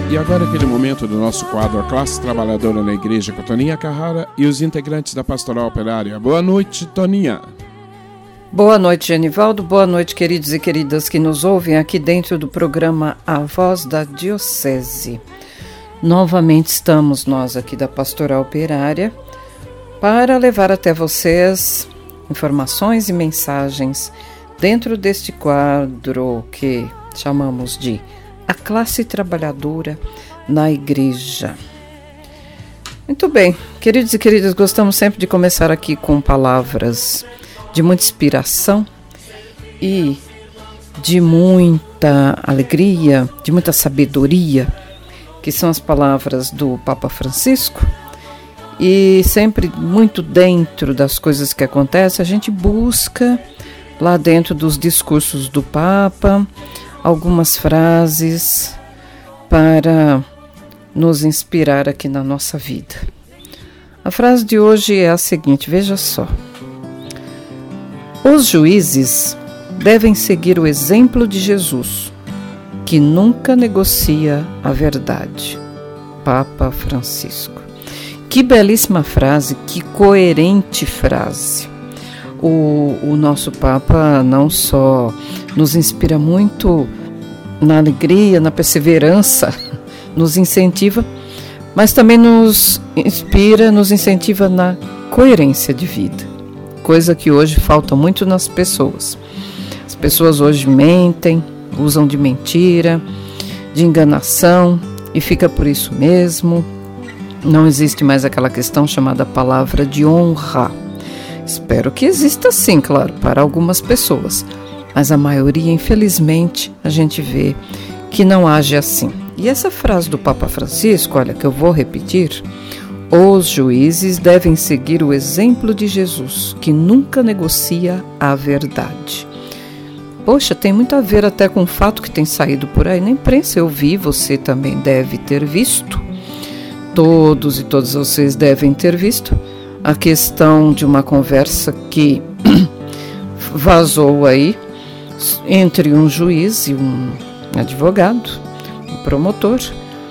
E agora aquele momento do nosso quadro A Classe Trabalhadora na Igreja com a Toninha Carrara e os integrantes da Pastoral Operária. Boa noite, Toninha. Boa noite, Genivaldo. Boa noite, queridos e queridas que nos ouvem aqui dentro do programa A Voz da Diocese. Novamente estamos nós aqui da Pastoral Operária para levar até vocês informações e mensagens dentro deste quadro que chamamos de A Classe Trabalhadora na Igreja. Muito bem, queridos e queridas, gostamos sempre de começar aqui com palavras de muita inspiração e de muita alegria, de muita sabedoria, que são as palavras do Papa Francisco. E sempre muito dentro das coisas que acontecem, a gente busca lá dentro dos discursos do Papa algumas frases para nos inspirar aqui na nossa vida. A frase de hoje é a seguinte, veja só. Os juízes devem seguir o exemplo de Jesus, que nunca negocia a verdade. Papa Francisco. Que belíssima frase, que coerente frase. O nosso Papa não só nos inspira muito na alegria, na perseverança, nos incentiva, mas também nos inspira, nos incentiva na coerência de vida, coisa que hoje falta muito nas pessoas. As pessoas hoje mentem, usam de mentira, de enganação e fica por isso mesmo. Não existe mais aquela questão chamada palavra de honra. Espero que exista sim, claro, para algumas pessoas, mas a maioria, infelizmente, a gente vê que não age assim. E essa frase do Papa Francisco, olha, que eu vou repetir, os juízes devem seguir o exemplo de Jesus, que nunca negocia a verdade. Poxa, tem muito a ver até com o fato que tem saído por aí na imprensa, eu vi, você também deve ter visto, todos e todas vocês devem ter visto, a questão de uma conversa que vazou aí entre um juiz e um advogado, um promotor,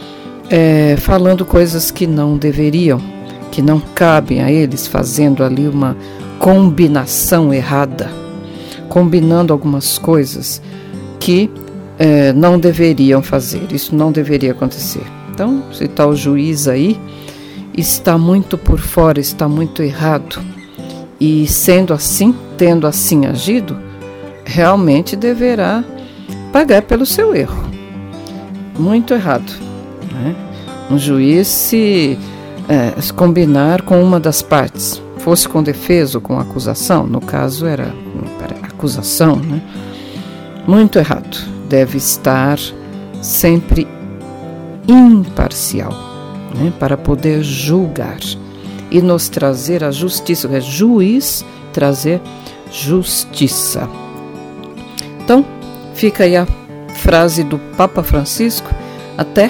falando coisas que não deveriam, que não cabem a eles, fazendo ali uma combinação errada, combinando algumas coisas que não deveriam fazer, isso não deveria acontecer. Então, se está o juiz aí, está muito por fora, está muito errado. E sendo assim, tendo assim agido, realmente deverá pagar pelo seu erro. Muito errado, né? Um juiz se combinar com uma das partes, fosse com defesa ou com acusação, no caso era acusação, né? Muito errado. Deve estar sempre imparcial, né, para poder julgar e nos trazer a justiça, é juiz trazer justiça. Então, fica aí a frase do Papa Francisco, até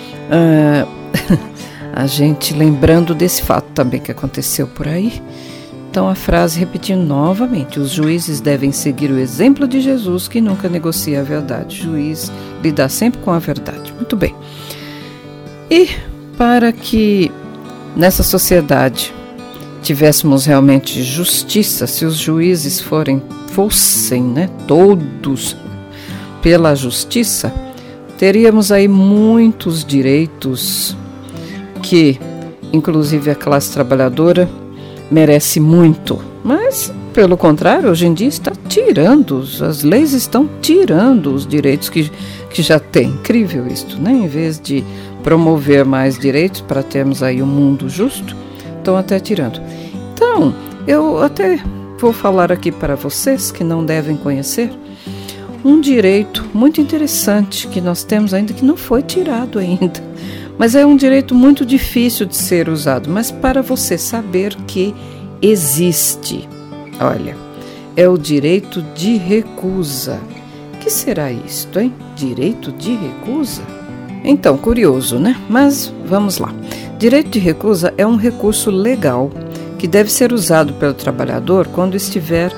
a gente lembrando desse fato também que aconteceu por aí. Então, a frase repetindo novamente, os juízes devem seguir o exemplo de Jesus, que nunca negocia a verdade. O juiz lida sempre com a verdade. Muito bem. E para que nessa tivéssemos realmente justiça, se os juízes fossem, né, todos pela justiça, teríamos aí muitos direitos que, inclusive, a classe trabalhadora merece muito. Mas, pelo contrário, hoje em dia as leis estão tirando os direitos que já tem. Incrível isto, né? Em vez de promover mais direitos para termos aí um mundo justo, estão até tirando. Então, eu até vou falar aqui para vocês que não devem conhecer um direito muito interessante que nós temos ainda, que não foi tirado ainda, mas é um direito muito difícil de ser usado, mas para você saber que existe. Olha, é o direito de recusa. O que será isto, hein? Direito de recusa? Então, curioso, né? Mas vamos lá. Direito de recusa é um recurso legal que deve ser usado pelo trabalhador quando estiver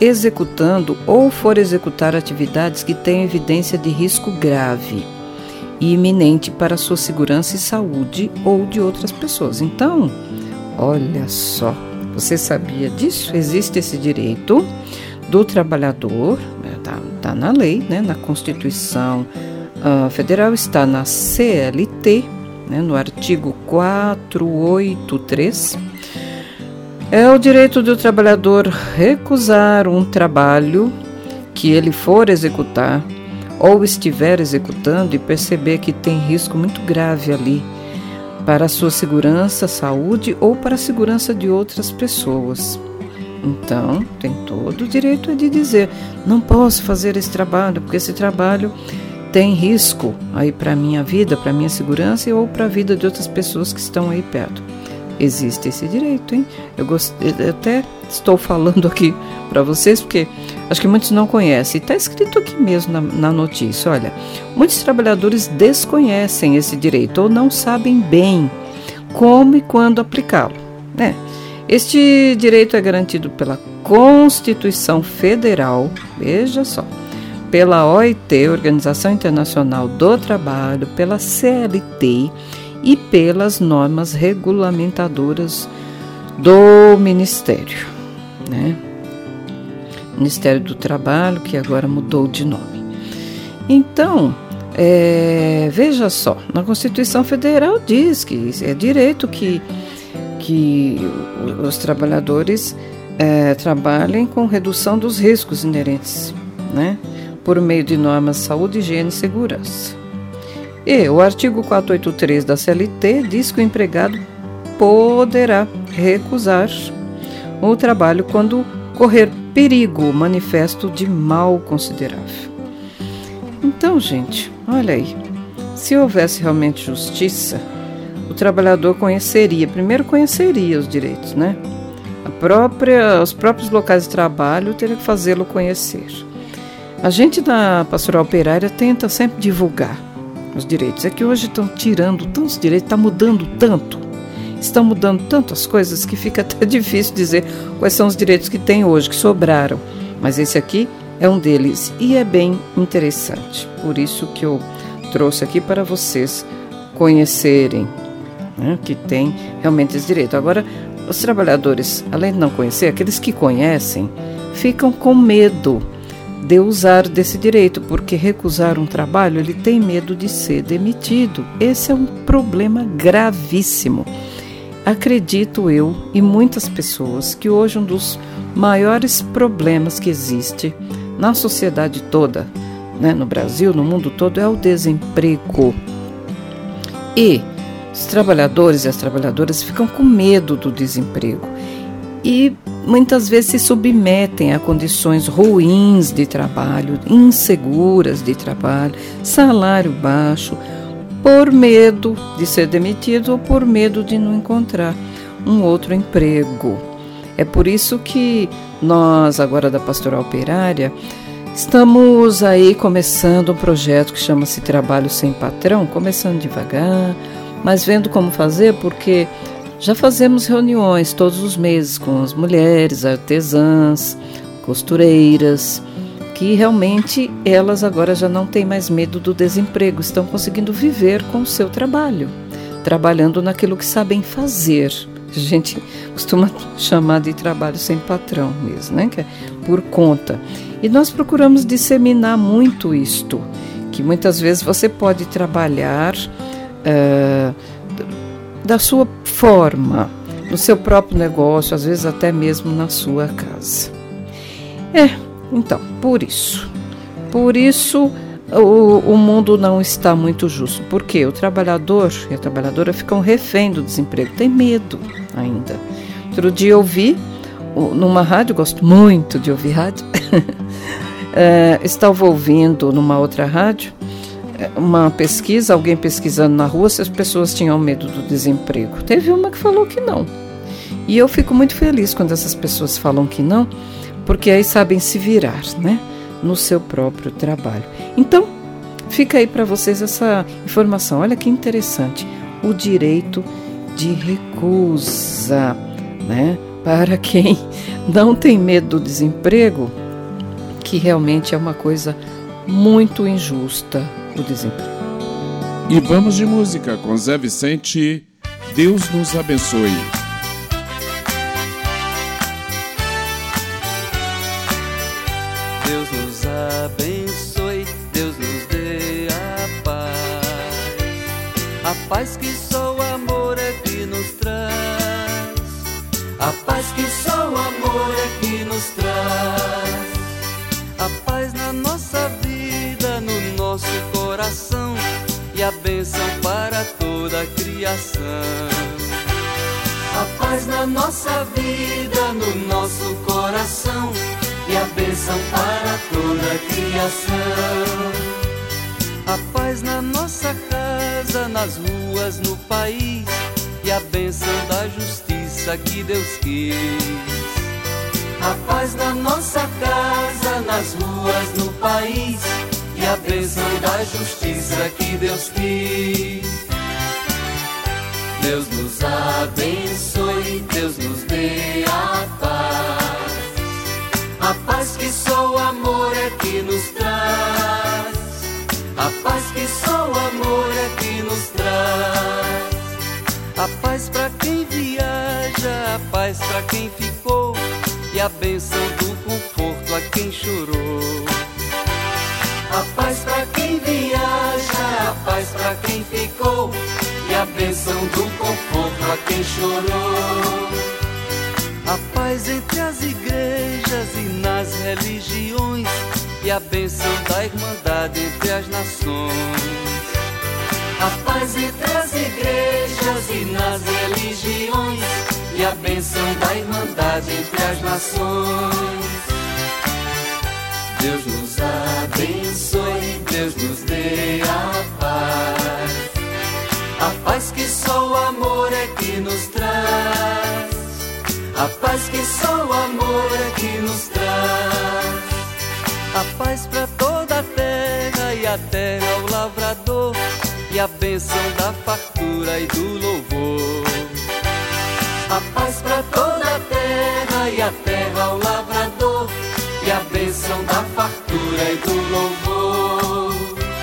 executando ou for executar atividades que tenham evidência de risco grave e iminente para a sua segurança e saúde ou de outras pessoas. Então, olha só, você sabia disso? Existe esse direito do trabalhador, está na lei, né, na Constituição Federal, está na CLT, né, no artigo 483, é o direito do trabalhador recusar um trabalho que ele for executar ou estiver executando e perceber que tem risco muito grave ali para a sua segurança, saúde ou para a segurança de outras pessoas. Então, tem todo o direito de dizer, não posso fazer esse trabalho, porque esse trabalho tem risco aí para a minha vida, para a minha segurança ou para a vida de outras pessoas que estão aí perto. Existe esse direito, hein? Eu até estou falando aqui para vocês, porque acho que muitos não conhecem. Está escrito aqui mesmo na notícia, olha, muitos trabalhadores desconhecem esse direito ou não sabem bem como e quando aplicá-lo, né? Este direito é garantido pela Constituição Federal, veja só, pela OIT, Organização Internacional do Trabalho, pela CLT e pelas normas regulamentadoras do Ministério, né? Ministério do Trabalho, que agora mudou de nome. Então, veja só, na Constituição Federal diz que é direito que os trabalhadores trabalhem com redução dos riscos inerentes, né, por meio de normas de saúde, higiene e segurança. E o artigo 483 da CLT diz que o empregado poderá recusar o trabalho quando correr perigo manifesto de mal considerável. Então, gente, olha aí, se houvesse realmente justiça, o trabalhador primeiro conheceria os direitos, né? Os próprios locais de trabalho teriam que fazê-lo conhecer. A gente na Pastoral Operária tenta sempre divulgar os direitos. É que hoje estão tirando tantos direitos, estão mudando tanto as coisas que fica até difícil dizer quais são os direitos que tem hoje, que sobraram. Mas esse aqui é um deles e é bem interessante. Por isso que eu trouxe aqui para vocês conhecerem, né, que tem realmente esse direito. Agora, os trabalhadores, além de não conhecer, aqueles que conhecem, ficam com medo de usar desse direito, porque recusar um trabalho, ele tem medo de ser demitido. Esse é um problema gravíssimo. Acredito eu e muitas pessoas que hoje um dos maiores problemas que existe na sociedade toda, né, no Brasil, no mundo todo, é o desemprego. E os trabalhadores e as trabalhadoras ficam com medo do desemprego e muitas vezes se submetem a condições ruins de trabalho, inseguras de trabalho, salário baixo, por medo de ser demitido ou por medo de não encontrar um outro emprego. É por isso que nós, agora da Pastoral Operária, estamos aí começando um projeto que chama-se Trabalho Sem Patrão, começando devagar, mas vendo como fazer, porque já fazemos reuniões todos os meses com as mulheres, artesãs, costureiras, que realmente elas agora já não têm mais medo do desemprego, estão conseguindo viver com o seu trabalho, trabalhando naquilo que sabem fazer. A gente costuma chamar de trabalho sem patrão mesmo, né? Que é por conta. E nós procuramos disseminar muito isto, que muitas vezes você pode trabalhar da sua forma, no seu próprio negócio, às vezes até mesmo na sua casa. Então, por isso o mundo não está muito justo, porque o trabalhador e a trabalhadora ficam refém do desemprego, tem medo ainda. Outro dia eu vi numa rádio, gosto muito de ouvir rádio, estava ouvindo numa outra rádio uma pesquisa, alguém pesquisando na rua se as pessoas tinham medo do desemprego. Teve uma que falou que não. E eu fico muito feliz quando essas pessoas falam que não, porque aí sabem se virar, né, no seu próprio trabalho. Então, fica aí para vocês essa informação. Olha que interessante, o direito de recusa, né, para quem não tem medo do desemprego, que realmente é uma coisa muito injusta, o desemprego. E vamos de música com Zé Vicente, Deus nos abençoe. Deus nos abençoe, Deus nos dê a paz que só o amor é que nos traz, a paz que só o amor é que nos traz, a paz na nossa vida, no nosso coração, e a bênção para toda a criação. A paz na nossa vida, no nosso coração, e a bênção para toda a criação. A paz na nossa casa, nas ruas, no país, e a bênção da justiça que Deus quis. A paz na nossa casa, nas ruas, no país, e a bênção da justiça que Deus quis. Deus nos abençoe, Deus nos dê a paz que só o amor é que nos traz, a paz que só o amor é que nos traz, a paz para quem viaja, a paz para quem ficou, e a bênção do conforto a quem chorou. A paz para quem viaja, a paz para quem ficou, e a bênção do conforto a quem chorou. A paz entre as igrejas e nas religiões, e a bênção da irmandade entre as nações. A paz entre as igrejas e nas religiões, e a bênção da irmandade entre as nações. Deus nos abençoe, Deus nos dê a paz que só o amor é que nos traz, a paz que só o amor é que nos traz, a paz para toda a terra e a terra ao lavrador, e a bênção da fartura e do louvor. A paz para toda a terra e a terra ao lavrador, e a bênção da fartura e do louvor.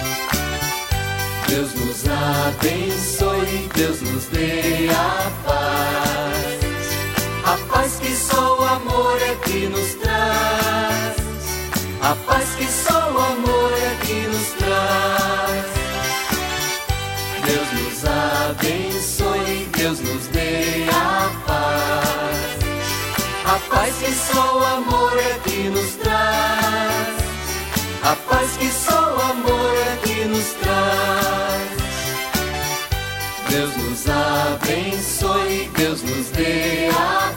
Deus nos abençoe, Deus nos dê a paz que só o amor é que nos traz, a paz que só o amor é que nos traz. Deus nos abençoe, Deus nos dê a paz que só o amor é que nos traz, a paz que só o amor é que nos traz. Deus nos abençoe, Deus nos dê a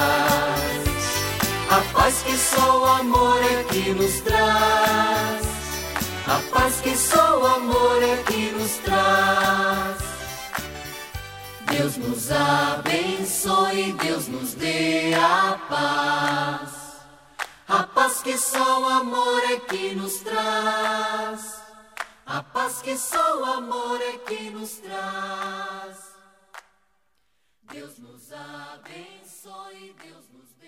paz que só o amor é que nos traz, a paz que só o amor é que nos traz. Deus nos abençoe, Deus nos dê a paz que só o amor é que nos traz, a paz que só o amor é que nos traz. Deus nos abençoe, Deus nos